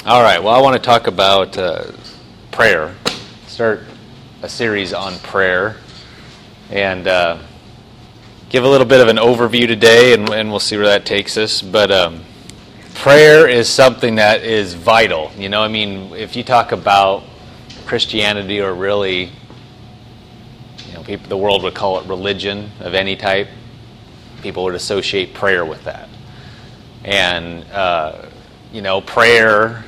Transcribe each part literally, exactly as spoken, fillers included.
All right, well, I want to talk about uh, prayer. Start a series on prayer and uh, give a little bit of an overview today, and, and we'll see where that takes us. But um, prayer is something that is vital. You know, I mean, if you talk about Christianity, or really, you know, people, the world would call it religion of any type, people would associate prayer with that. And, uh, you know, prayer,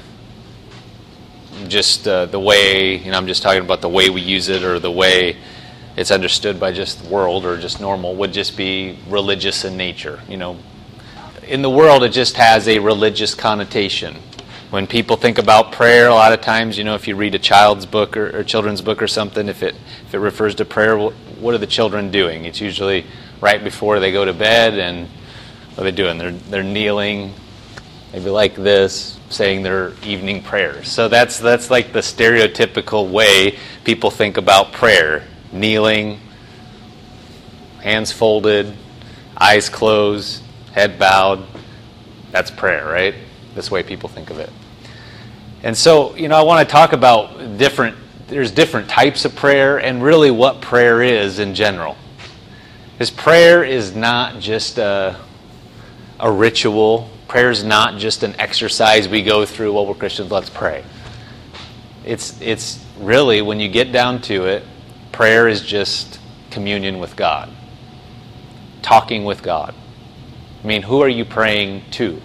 just uh, the way, you know, I'm just talking about the way we use it, or the way it's understood by just the world, or just normal, would just be religious in nature. You know, in the world, it just has a religious connotation. When people think about prayer, a lot of times, you know, if you read a child's book or, or children's book or something, if it if it refers to prayer, what are the children doing? It's usually right before they go to bed, and what are they doing? They're they're kneeling, maybe like this, saying their evening prayers. So that's that's like the stereotypical way people think about prayer. Kneeling, hands folded, eyes closed, head bowed. That's prayer, right? This way people think of it. And so, you know, I want to talk about different, there's different types of prayer, and really what prayer is in general. Because prayer is not just a, a ritual. Prayer is not just an exercise we go through. Well, we're Christians, let's pray. It's it's really, when you get down to it, prayer is just communion with God, talking with God. I mean, who are you praying to?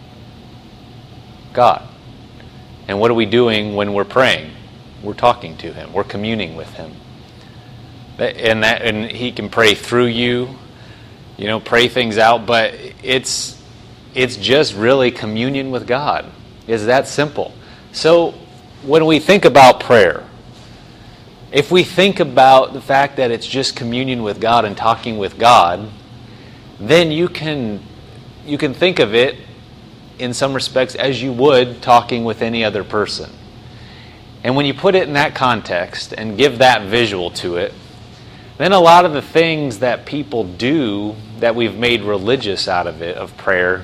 God. And what are we doing when we're praying? We're talking to Him. We're communing with Him. And that, and He can pray through you, you know, pray things out, but it's it's just really communion with God. It's that simple. So when we think about prayer, if we think about the fact that it's just communion with God and talking with God, then you can you can think of it in some respects as you would talking with any other person. And when you put it in that context and give that visual to it, then a lot of the things that people do that we've made religious out of it, of prayer,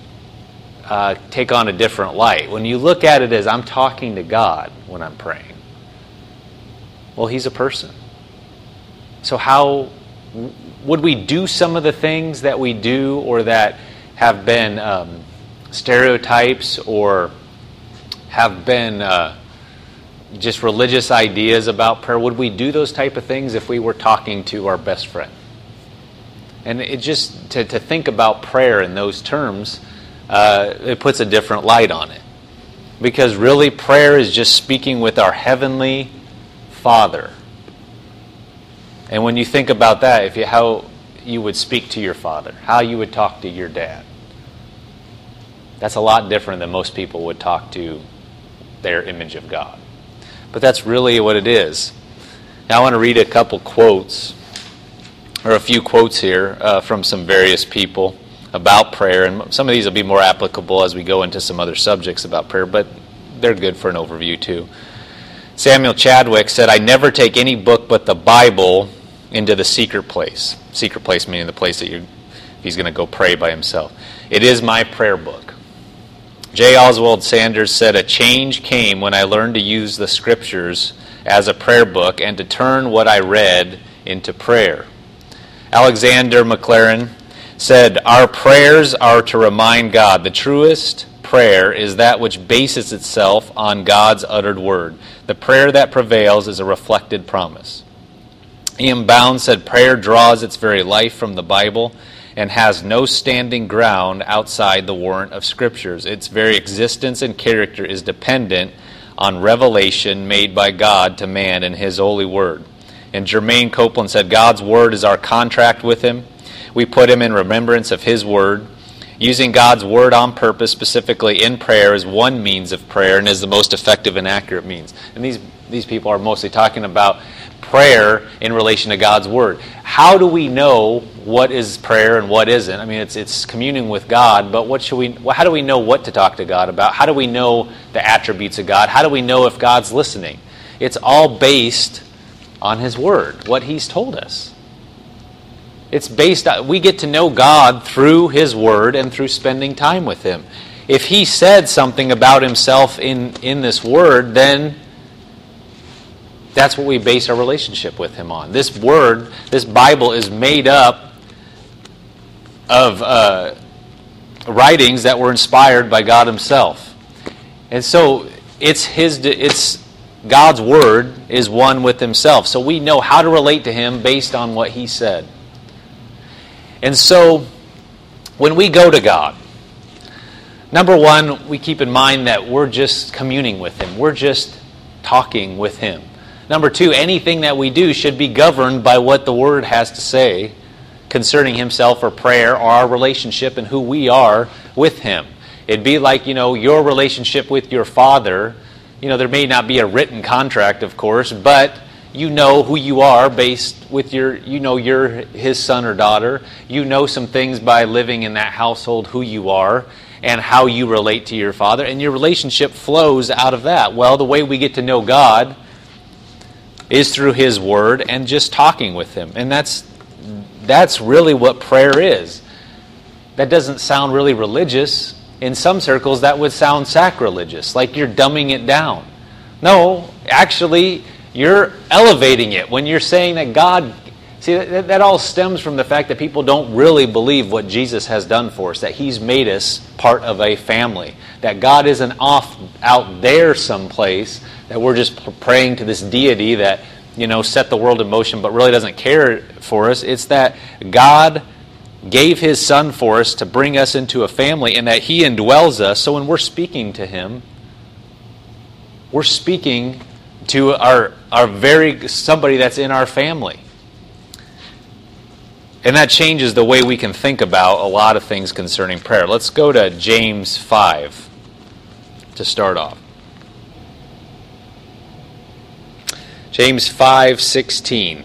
uh, take on a different light. When you look at it as I'm talking to God when I'm praying, well, He's a person. So how would we do some of the things that we do, or that have been um, stereotypes, or have been uh, just religious ideas about prayer? Would we do those type of things if we were talking to our best friend? And it just, to, to think about prayer in those terms, uh, it puts a different light on it. Because really, prayer is just speaking with our Heavenly Father. And when you think about that, if you how you would speak to your father, how you would talk to your dad, that's a lot different than most people would talk to their image of God. But that's really what it is. Now I want to read a couple quotes, or a few quotes here uh, from some various people about prayer, and some of these will be more applicable as we go into some other subjects about prayer, but they're good for an overview too. Samuel Chadwick said, "I never take any book but the Bible into the secret place." Secret place meaning the place that you're, if he's going to go pray by himself. "It is my prayer book." J. Oswald Sanders said, "A change came when I learned to use the Scriptures as a prayer book and to turn what I read into prayer." Alexander McLaren said, "Our prayers are to remind God. The truest prayer is that which bases itself on God's uttered word. The prayer that prevails is a reflected promise." Ian Bound said, "Prayer draws its very life from the Bible and has no standing ground outside the warrant of Scriptures. Its very existence and character is dependent on revelation made by God to man in His holy word." And Jermaine Copeland said, "God's word is our contract with Him. We put Him in remembrance of His word. Using God's word on purpose, specifically in prayer, is one means of prayer and is the most effective and accurate means." And these, these people are mostly talking about prayer in relation to God's word. How do we know what is prayer and what isn't? I mean, it's it's communing with God, but what should we? How do we know what to talk to God about? How do we know the attributes of God? How do we know if God's listening? It's all based on His word, what He's told us. It's based on, we get to know God through His word and through spending time with Him. if he said something about himself in, in this word, then that's what we base our relationship with him on. This word, this Bible is made up of uh, writings that were inspired by God himself. And so it's his, it's God's word is one with himself. So we know how to relate to him based on what he said. And so when we go to God, number one, we keep in mind that we're just communing with him. We're just talking with him. Number two, anything that we do should be governed by what the Word has to say concerning himself or prayer or our relationship and who we are with him. It'd be like, you know, your relationship with your father. You know, there may not be a written contract, of course, but you know who you are based with your, you know you're his son or daughter. You know some things by living in that household, who you are and how you relate to your father. And your relationship flows out of that. Well, the way we get to know God is through his word and just talking with him. And that's that's really what prayer is. That doesn't sound really religious. In some circles, that would sound sacrilegious, like you're dumbing it down. No, actually, you're elevating it when you're saying that God... See, that, that all stems from the fact that people don't really believe what Jesus has done for us, that he's made us part of a family, that God isn't off out there someplace, that we're just praying to this deity that, you know, set the world in motion but really doesn't care for us. It's that God gave his Son for us to bring us into a family and that he indwells us. So when we're speaking to him, we're speaking to our, our very somebody that's in our family. And that changes the way we can think about a lot of things concerning prayer. Let's go to James five to start off. James five sixteen.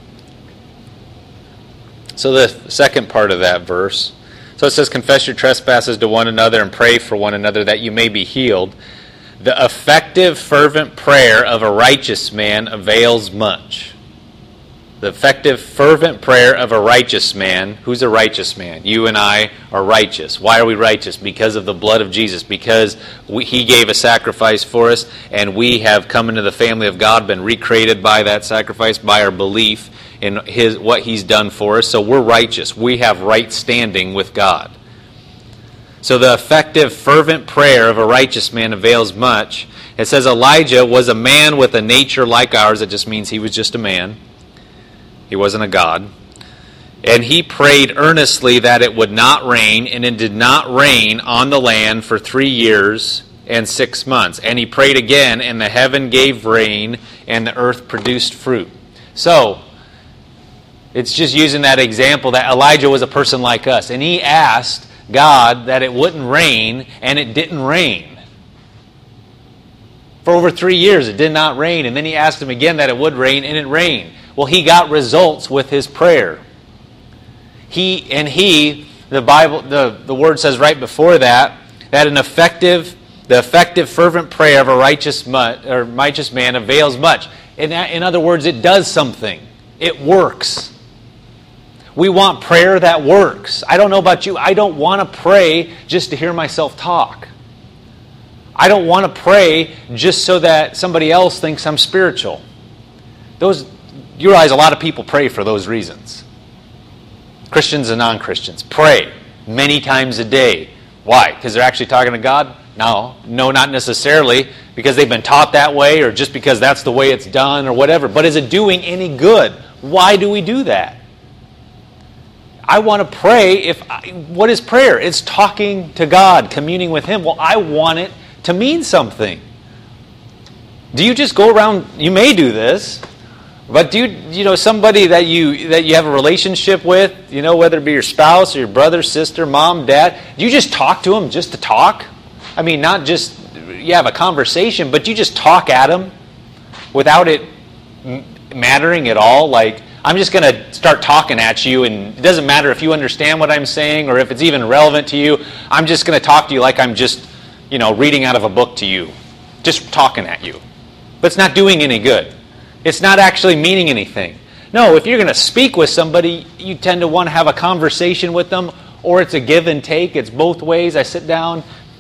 So the second part of that verse. So it says, confess your trespasses to one another and pray for one another that you may be healed. The effective, fervent prayer of a righteous man avails much. The effective, fervent prayer of a righteous man. Who's a righteous man? You and I are righteous. Why are we righteous? Because of the blood of Jesus. Because we, he gave a sacrifice for us, and we have come into the family of God, been recreated by that sacrifice, by our belief in his what he's done for us. So we're righteous. We have right standing with God. So the effective, fervent prayer of a righteous man avails much. It says Elijah was a man with a nature like ours. It just means he was just a man. He wasn't a god. And he prayed earnestly that it would not rain, and it did not rain on the land for three years and six months. And he prayed again, and the heaven gave rain, and the earth produced fruit. So, it's just using that example that Elijah was a person like us. And he asked God that it wouldn't rain, and it didn't rain. For over three years it did not rain. And then he asked him again that it would rain, and it rained. Well, he got results with his prayer. He and he, the Bible, the, the word says right before that, that an effective, the effective, fervent prayer of a righteous, or righteous man avails much. In, in other words, it does something. It works. We want prayer that works. I don't know about you. I don't want to pray just to hear myself talk. I don't want to pray just so that somebody else thinks I'm spiritual. Those, you realize a lot of people pray for those reasons. Christians and non-Christians pray many times a day. Why? Because they're actually talking to God? No. No, not necessarily because they've been taught that way or just because that's the way it's done or whatever. But is it doing any good? Why do we do that? I want to pray. If I, what is prayer? It's talking to God, communing with Him. Well, I want it to mean something. Do you just go around, you may do this, but do you, you know, somebody that you that you have a relationship with, you know, whether it be your spouse or your brother, sister, mom, dad, do you just talk to them just to talk? I mean, not just you have a conversation, but you just talk at them without it mattering at all. Like, I'm just going to start talking at you, and it doesn't matter if you understand what I'm saying or if it's even relevant to you. I'm just going to talk to you like I'm just, you know, reading out of a book to you, just talking at you. But it's not doing any good. It's not actually meaning anything. No, if you're going to speak with somebody, you tend to want to have a conversation with them, or it's a give and take. It's both ways. I sit down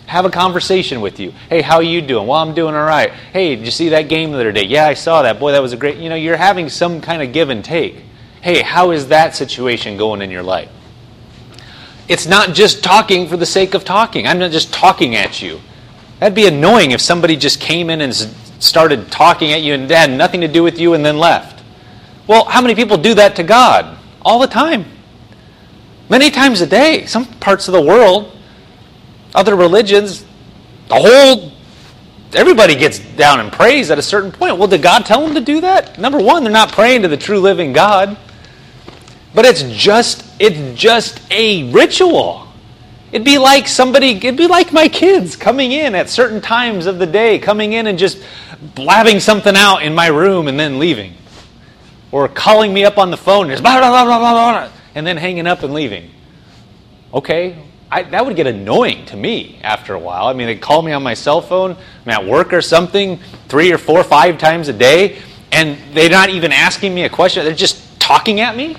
Have a conversation with you. Hey, how are you doing? Well, I'm doing all right. Hey, did you see that game the other day? Yeah, I saw that. Boy, that was a great... You know, you're having some kind of give and take. Hey, how is that situation going in your life? It's not just talking for the sake of talking. I'm not just talking at you. That'd be annoying if somebody just came in and started talking at you and had nothing to do with you and then left. Well, how many people do that to God? All the time. Many times a day. Some parts of the world, other religions, the whole, everybody gets down and prays at a certain point. Well, did God tell them to do that? Number one, they're not praying to the true living God. But it's just, it's just a ritual. It'd be like somebody, it'd be like my kids coming in at certain times of the day, coming in and just blabbing something out in my room and then leaving. Or calling me up on the phone and just blah, blah, blah, blah, blah, and then hanging up and leaving. Okay, I, that would get annoying to me after a while. I mean, they call me on my cell phone, I'm at work or something, three or four, five times a day, and they're not even asking me a question. They're just talking at me.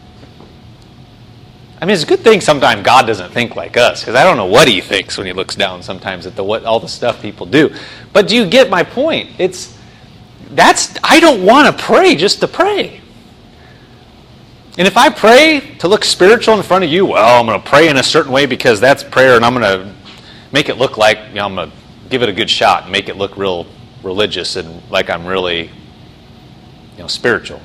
I mean, it's a good thing sometimes God doesn't think like us, because I don't know what he thinks when he looks down sometimes at the what all the stuff people do. But do you get my point? It's that's I don't want to pray just to pray. And if I pray to look spiritual in front of you, well, I'm going to pray in a certain way because that's prayer, and I'm going to make it look like, you know, I'm going to give it a good shot and make it look real religious and like I'm really, you know, spiritual.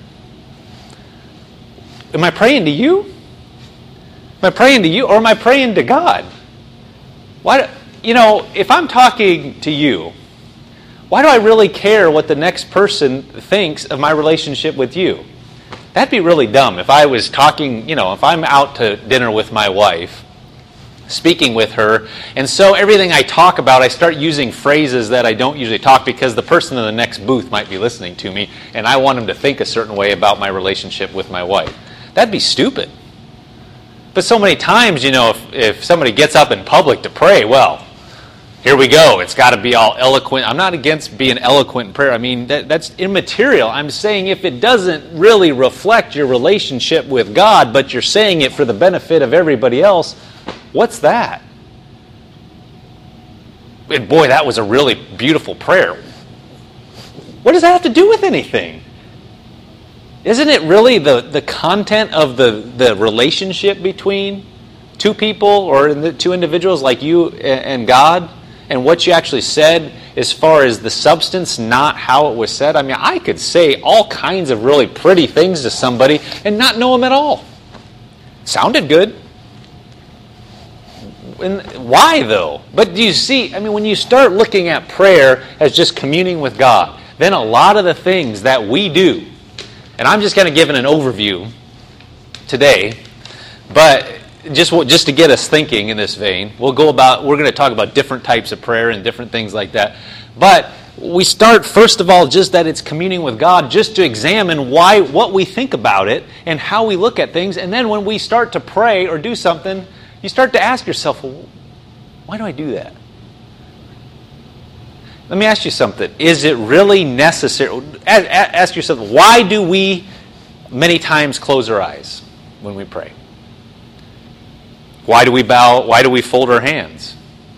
Am I praying to you? Am I praying to you, or am I praying to God? Why, you know, if I'm talking to you, why do I really care what the next person thinks of my relationship with you? That'd be really dumb. If I was talking, you know, if I'm out to dinner with my wife, speaking with her, and so everything I talk about, I start using phrases that I don't usually talk because the person in the next booth might be listening to me, and I want them to think a certain way about my relationship with my wife. That'd be stupid. But so many times, you know, if, if somebody gets up in public to pray, well, here we go. It's got to be all eloquent. I'm not against being eloquent in prayer. I mean, that, that's immaterial. I'm saying if it doesn't really reflect your relationship with God, but you're saying it for the benefit of everybody else, what's that? And boy, that was a really beautiful prayer. What does that have to do with anything? Isn't it really the, the content of the, the relationship between two people or the two individuals like you and God, and what you actually said as far as the substance, not how it was said? I mean, I could say all kinds of really pretty things to somebody and not know them at all. Sounded good. And why though? But do you see, I mean, when you start looking at prayer as just communing with God, then a lot of the things that we do, and I'm just kind of giving an overview today, but just just to get us thinking in this vein, we'll go about, we're going to talk about different types of prayer and different things like that. But we start, first of all, just that it's communing with God, just to examine why, what we think about it and how we look at things. And then when we start to pray or do something, you start to ask yourself, well, why do I do that? Let me ask you something. Is it really necessary? Ask yourself, why do we many times close our eyes when we pray? Why do we bow? Why do we fold our hands?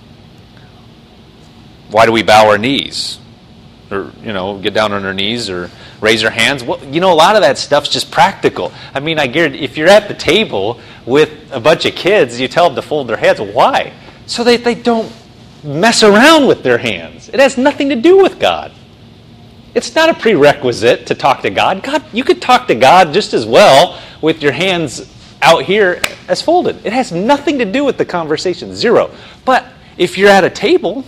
Why do we bow our knees? Or, you know, get down on our knees or raise our hands? Well, you know, a lot of that stuff's just practical. I mean, I guarantee if you're at the table with a bunch of kids, you tell them to fold their hands. Why? So that they don't mess around with their hands. It has nothing to do with God. It's not a prerequisite to talk to God. God, you could talk to God just as well with your hands out here as folded. It has nothing to do with the conversation. Zero. But if you're at a table,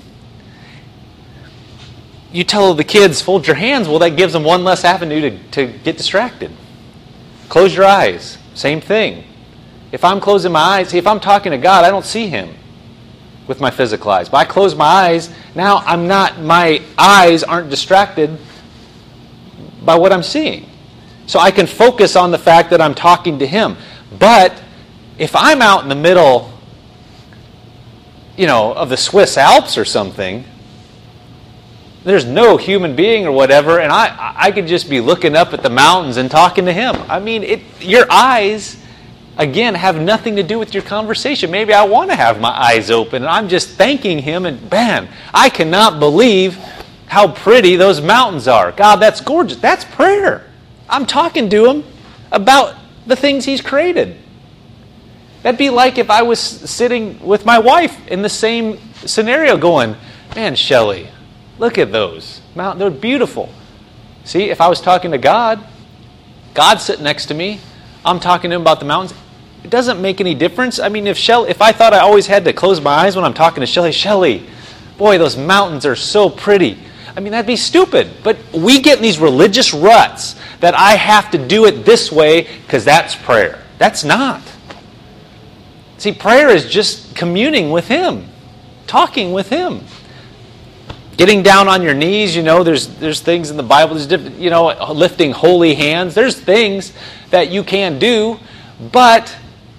you tell the kids, fold your hands, well, that gives them one less avenue to, to get distracted. Close your eyes. Same thing. If I'm closing my eyes, see, if I'm talking to God, I don't see Him with my physical eyes. But I close my eyes, now I'm not, my eyes aren't distracted by what I'm seeing. So I can focus on the fact that I'm talking to Him. But if I'm out in the middle, you know, of the Swiss Alps or something, there's no human being or whatever, and I I could just be looking up at the mountains and talking to Him. I mean, it, your eyes, again, have nothing to do with your conversation. Maybe I want to have my eyes open and I'm just thanking Him and man, I cannot believe how pretty those mountains are. God, that's gorgeous. That's prayer. I'm talking to Him about the things He's created. That'd be like if I was sitting with my wife in the same scenario going, man, Shelley, look at those mountains. They're beautiful. See, if I was talking to God, God's sitting next to me, I'm talking to Him about the mountains. It doesn't make any difference. I mean, if Shelley, if I thought I always had to close my eyes when I'm talking to Shelley, Shelley, boy, those mountains are so pretty. I mean, that'd be stupid. But we get in these religious ruts that I have to do it this way because that's prayer. That's not. See, prayer is just communing with Him, talking with Him. Getting down on your knees, you know, there's there's things in the Bible, there's different, you know, lifting holy hands. There's things that you can do, but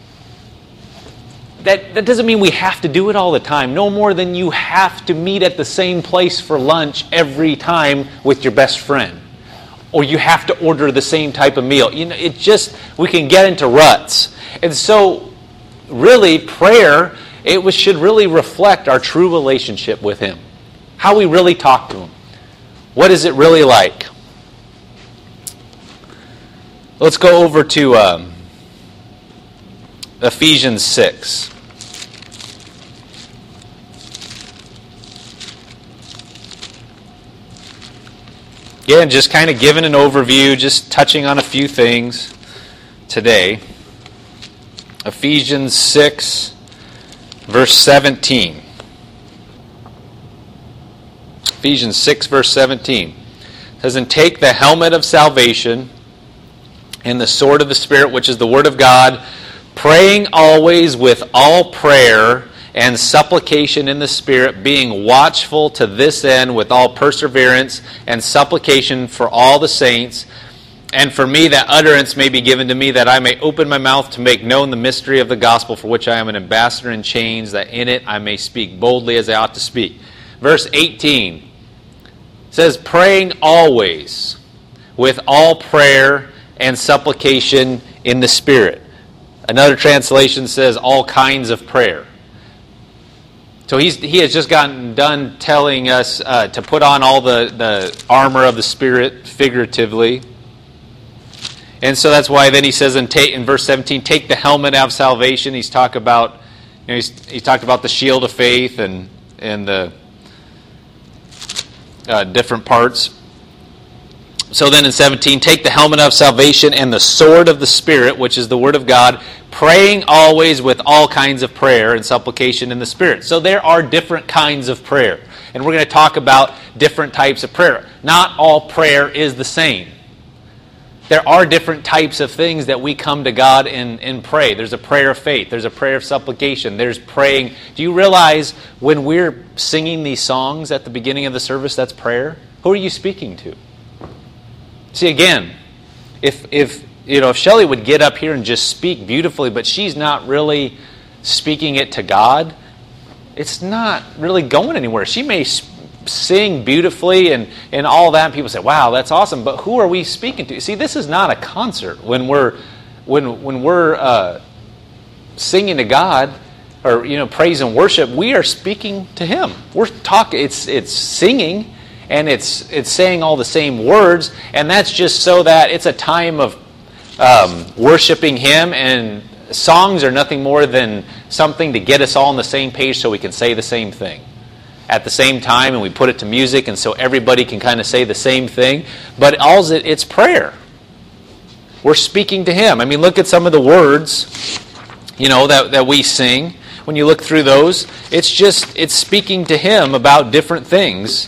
that, that doesn't mean we have to do it all the time. No more than you have to meet at the same place for lunch every time with your best friend. Or you have to order the same type of meal. You know, it just, we can get into ruts. And so, really, prayer, it was, should really reflect our true relationship with Him. How we really talk to Him. What is it really like? Let's go over to um, Ephesians six. Again, just kind of giving an overview, just touching on a few things today. Ephesians six, verse seventeen. Ephesians six, verse seventeen. It says, and take the helmet of salvation and the sword of the Spirit, which is the Word of God, praying always with all prayer and supplication in the Spirit, being watchful to this end with all perseverance and supplication for all the saints, and for me that utterance may be given to me, that I may open my mouth to make known the mystery of the gospel, for which I am an ambassador in chains, that in it I may speak boldly as I ought to speak. Verse eighteen says, praying always with all prayer and supplication in the Spirit. Another translation says all kinds of prayer. So he's, he has just gotten done telling us uh, to put on all the, the armor of the Spirit figuratively. And so that's why then he says in, ta- in verse seventeen, take the helmet of salvation. He's talked about, you know, he's, he's talked about the shield of faith and, and the uh, different parts. So then in seventeen, take the helmet of salvation and the sword of the Spirit, which is the Word of God, praying always with all kinds of prayer and supplication in the Spirit. So there are different kinds of prayer. And we're going to talk about different types of prayer. Not all prayer is the same. There are different types of things that we come to God and, and pray. There's a prayer of faith. There's a prayer of supplication. There's praying. Do you realize when we're singing these songs at the beginning of the service, that's prayer? Who are you speaking to? See, again, if if you know if Shelley would get up here and just speak beautifully, but she's not really speaking it to God, it's not really going anywhere. She may sing beautifully and, and all that, and people say, wow, that's awesome, but who are we speaking to? See, this is not a concert. When we're when when we're uh, singing to God, or you know, praise and worship, we are speaking to Him. We're talking. It's it's singing. And it's it's saying all the same words, and that's just so that it's a time of um, worshiping Him, and songs are nothing more than something to get us all on the same page so we can say the same thing at the same time, and we put it to music, and so everybody can kind of say the same thing. But all it, it's prayer. We're speaking to Him. I mean, look at some of the words, you know, that, that we sing. When you look through those, it's just, it's speaking to Him about different things.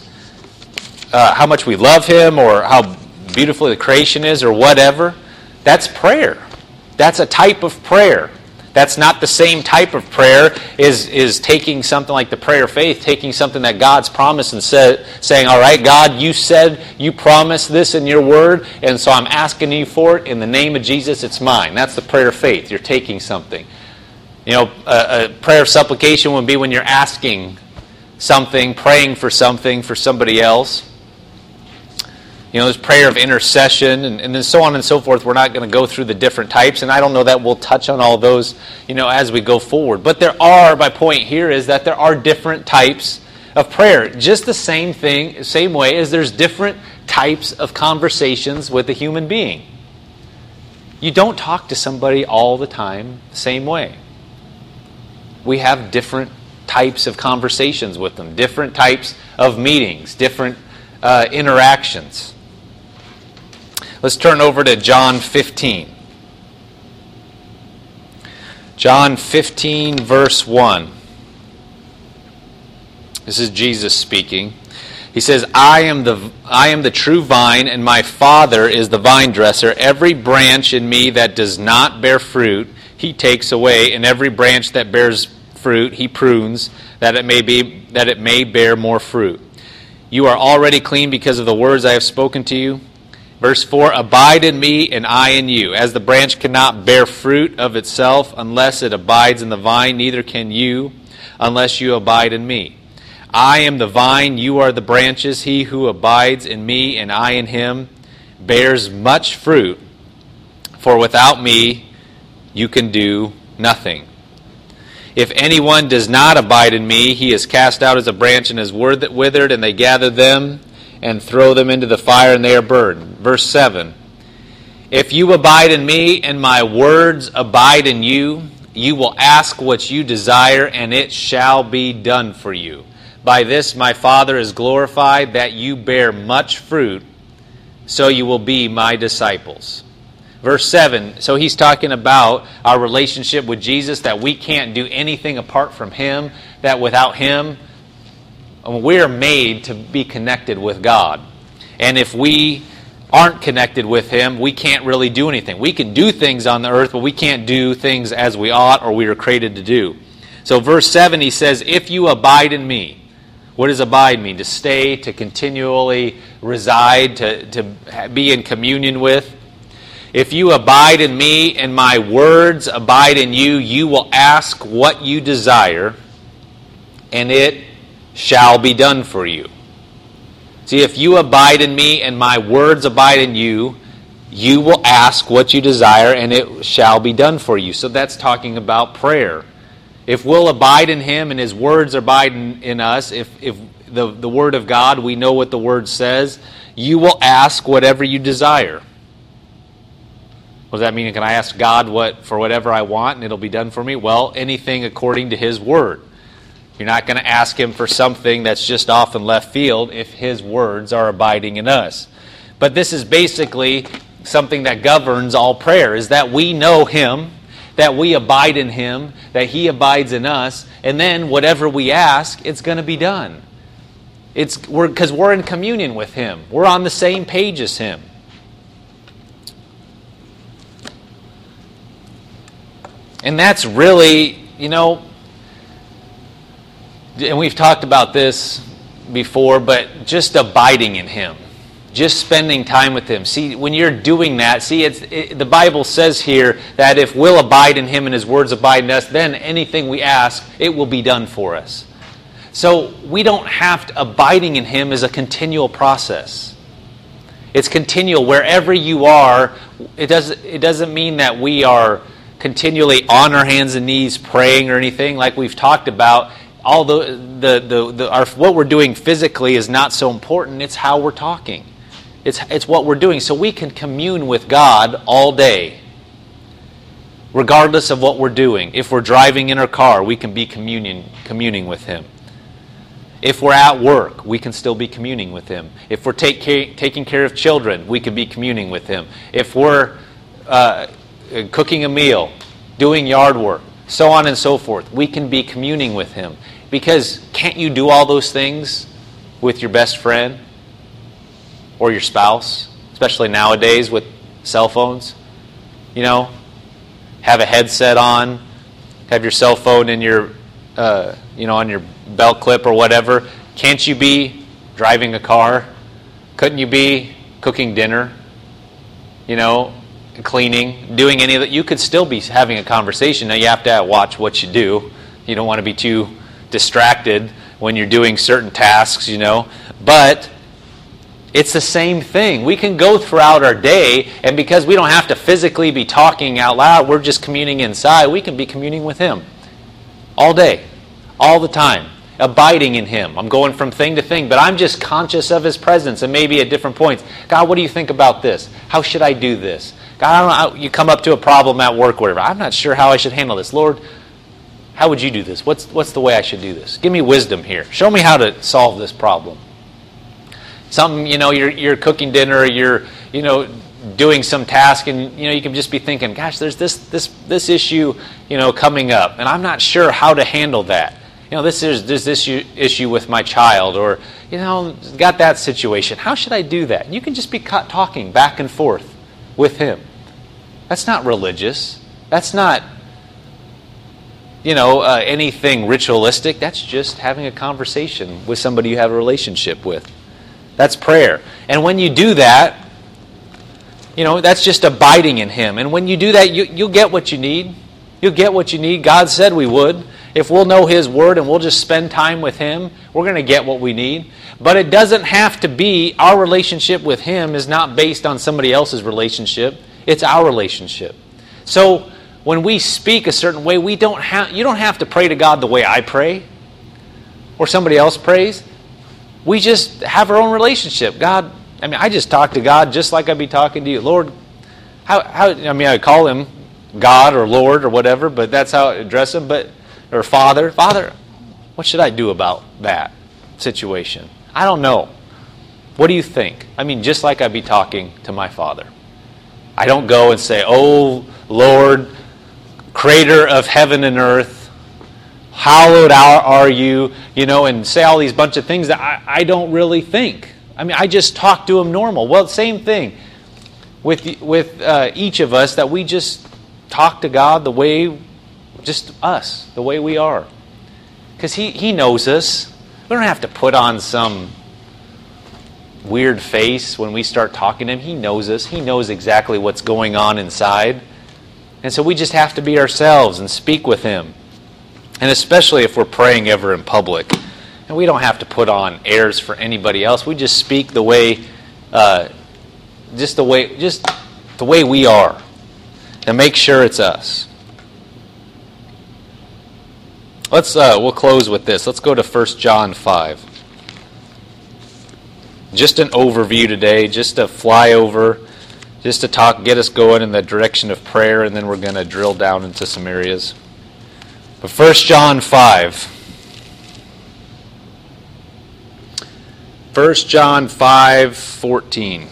Uh, how much we love Him, or how beautiful the creation is, or whatever. That's prayer. That's a type of prayer. That's not the same type of prayer is, is taking something like the prayer of faith, taking something that God's promised and said, saying, all right, God, you said, you promised this in your word, and so I'm asking you for it. In the name of Jesus, it's mine. That's the prayer of faith. You're taking something. You know, a, a prayer of supplication would be when you're asking something, praying for something for somebody else. You know, there's prayer of intercession, and, and then so on and so forth. We're not going to go through the different types, and I don't know that we'll touch on all those, you know, as we go forward. But there are, my point here is that there are different types of prayer. Just the same thing, same way as there's different types of conversations with a human being. You don't talk to somebody all the time the same way. We have different types of conversations with them, different types of meetings, different uh, interactions. Let's turn over to John fifteen. John fifteen, verse one. This is Jesus speaking. He says, I am the I am the true vine, and my Father is the vine dresser. Every branch in me that does not bear fruit, He takes away, and every branch that bears fruit, He prunes, that it may be that it may bear more fruit. You are already clean because of the words I have spoken to you. Verse four, abide in me and I in you. As the branch cannot bear fruit of itself unless it abides in the vine, neither can you unless you abide in me. I am the vine, you are the branches. He who abides in me and I in him bears much fruit, for without me you can do nothing. If anyone does not abide in me, he is cast out as a branch and is withered, and they gather them and throw them into the fire, and they are burned. Verse seven, if you abide in me and my words abide in you, you will ask what you desire, and it shall be done for you. By this my Father is glorified, that you bear much fruit, so you will be my disciples. Verse seven, so he's talking about our relationship with Jesus, that we can't do anything apart from Him, that without Him, we're made to be connected with God. And if we aren't connected with Him, we can't really do anything. We can do things on the earth, but we can't do things as we ought or we were created to do. So verse seven, he says, if you abide in me. What does abide mean? To stay, to continually reside, to, to be in communion with. If you abide in me and my words abide in you, you will ask what you desire, and it shall be done for you. See, if you abide in me and my words abide in you, you will ask what you desire, and it shall be done for you. So that's talking about prayer. If we'll abide in Him and His words abide in, in us, if, if the, the Word of God, we know what the Word says, you will ask whatever you desire. What does that mean? Can I ask God what for whatever I want and it'll be done for me? Well, anything according to His Word. You're not going to ask Him for something that's just off in left field if His words are abiding in us. But this is basically something that governs all prayer, is that we know Him, that we abide in Him, that He abides in us, and then whatever we ask, it's going to be done. It's we're because we're in communion with Him. We're on the same page as Him. And that's really, you know, and we've talked about this before, but just abiding in Him. Just spending time with Him. See, when you're doing that, see, it's, it, the Bible says here that if we'll abide in Him and His words abide in us, then anything we ask, it will be done for us. So we don't have to, abiding in Him is a continual process. It's continual. Wherever you are, it doesn't, it doesn't mean that we are continually on our hands and knees praying or anything like we've talked about. All the, the, the, the our, what we're doing physically is not so important. It's how we're talking. It's, it's what we're doing. So we can commune with God all day, regardless of what we're doing. If we're driving in our car, we can be communion, communing with Him. If we're at work, we can still be communing with Him. If we're take care, taking care of children, we can be communing with Him. If we're uh, cooking a meal, doing yard work, so on and so forth, we can be communing with Him. Because can't you do all those things with your best friend or your spouse, especially nowadays with cell phones? You know, have a headset on, have your cell phone in your, uh, you know, on your belt clip or whatever. Can't you be driving a car? Couldn't you be cooking dinner? You know, cleaning, doing any of that? You could still be having a conversation. Now you have to watch what you do. You don't want to be too distracted when you're doing certain tasks, you know. But It's the same thing. We can go throughout our day, and because we don't have to physically be talking out loud, we're just communing inside, we can be communing with Him all day, all the time, abiding in Him. I'm going from thing to thing, but I'm just conscious of His presence, and maybe at different points. God, what do you think about this? How should I do this? God, I don't know. You come up to a problem at work, whatever. I'm not sure how I should handle this. Lord, how would you do this? What's what's the way I should do this? Give me wisdom here. Show me how to solve this problem. Something, you know, you're you're cooking dinner, or you're, you know, doing some task, and you know, you can just be thinking, gosh, there's this this this issue, you know, coming up, and I'm not sure how to handle that. You know, this is there's this issue with my child, or you know, got that situation. How should I do that? And you can just be talking back and forth with Him. That's not religious. That's not, you know, uh, anything ritualistic. That's just having a conversation with somebody you have a relationship with. That's prayer. And when you do that, you know, that's just abiding in Him. And when you do that, you, you'll get what you need. You'll get what you need. God said we would. If we'll know His Word and we'll just spend time with Him, we're going to get what we need. But it doesn't have to be, our relationship with Him is not based on somebody else's relationship. It's our relationship. So when we speak a certain way, we don't have, you don't have to pray to God the way I pray or somebody else prays. We just have our own relationship. God, I mean, I just talk to God just like I'd be talking to you. Lord, how, how I mean, I call Him God or Lord or whatever, but that's how I address Him. But or Father, Father, what should I do about that situation? I don't know. What do you think? I mean, just like I'd be talking to my Father. I don't go and say, oh, Lord, creator of heaven and earth, hallowed are you, you know, and say all these bunch of things that I, I don't really think. I mean, I just talk to Him normal. Well, same thing with, with uh, each of us, that we just talk to God the way, just us, the way we are. Because he, he knows us. We don't have to put on some weird face when we start talking to Him. He knows us. He knows exactly what's going on inside. And so we just have to be ourselves and speak with Him. And especially if we're praying ever in public. And we don't have to put on airs for anybody else. We just speak the way, uh, just the way, just the way we are. And make sure it's us. Let's, uh, we'll close with this. Let's go to First John five. Just an overview today, just a flyover, just to talk, get us going in the direction of prayer, and then we're going to drill down into some areas. But First John five. First John five fourteen.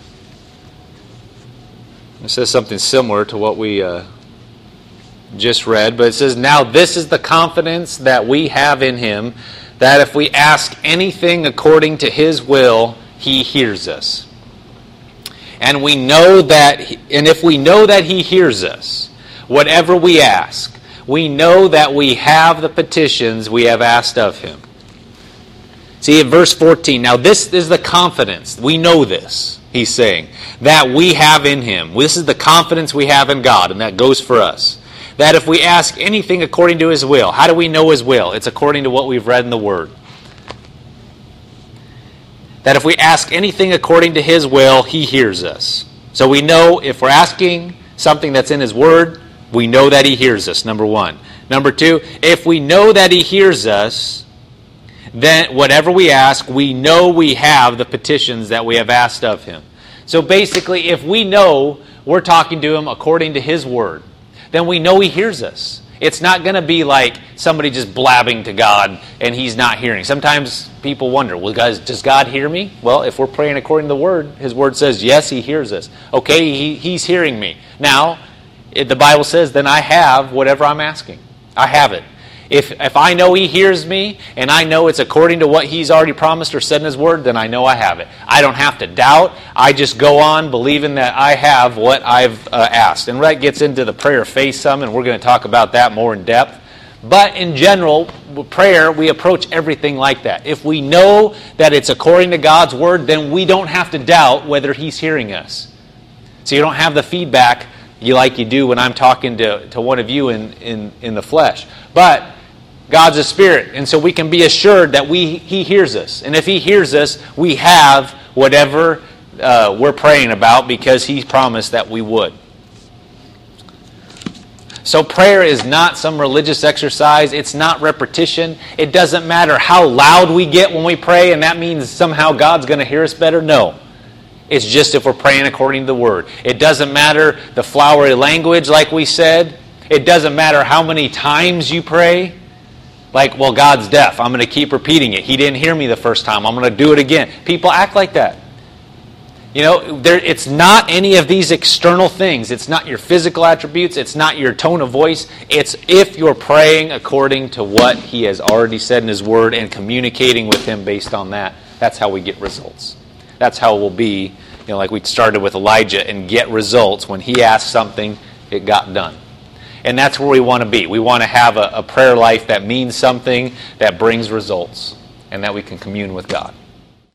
It says something similar to what we uh, just read, but it says, now this is the confidence that we have in Him, that if we ask anything according to His will, He hears us. And we know that, and if we know that He hears us, whatever we ask, we know that we have the petitions we have asked of Him. See, in verse fourteen, now this is the confidence. We know this, he's saying, that we have in Him. This is the confidence we have in God, and that goes for us. That if we ask anything according to His will, how do we know His will? It's according to what we've read in the Word. That if we ask anything according to His will, He hears us. So we know if we're asking something that's in His Word, we know that He hears us, number one. Number two, if we know that He hears us, then whatever we ask, we know we have the petitions that we have asked of Him. So basically, if we know we're talking to Him according to His Word, then we know He hears us. It's not going to be like somebody just blabbing to God and He's not hearing. Sometimes people wonder, well, guys, does God hear me? Well, if we're praying according to the Word, His Word says, yes, He hears us. Okay, he, He's hearing me. Now, if the Bible says, then I have whatever I'm asking. I have it. If if I know He hears me, and I know it's according to what He's already promised or said in His Word, then I know I have it. I don't have to doubt. I just go on believing that I have what I've uh, asked. And that gets into the prayer of faith some, and we're going to talk about that more in depth. But in general, prayer, we approach everything like that. If we know that it's according to God's Word, then we don't have to doubt whether He's hearing us. So you don't have the feedback you like you do when I'm talking to, to one of you in, in, in the flesh. But God's a spirit, and so we can be assured that we He hears us. And if He hears us, we have whatever uh, we're praying about because He promised that we would. So prayer is not some religious exercise. It's not repetition. It doesn't matter how loud we get when we pray, and that means somehow God's going to hear us better. No. It's just if we're praying according to the Word. It doesn't matter the flowery language, like we said. It doesn't matter how many times you pray. Like, well, God's deaf. I'm going to keep repeating it. He didn't hear me the first time. I'm going to do it again. People act like that. You know, there, it's not any of these external things. It's not your physical attributes. It's not your tone of voice. It's if you're praying according to what He has already said in His Word and communicating with Him based on that. That's how we get results. That's how it will be, you know, like we started with Elijah, and get results. When he asked something, it got done. And that's where we want to be. We want to have a, a prayer life that means something, that brings results, and that we can commune with God.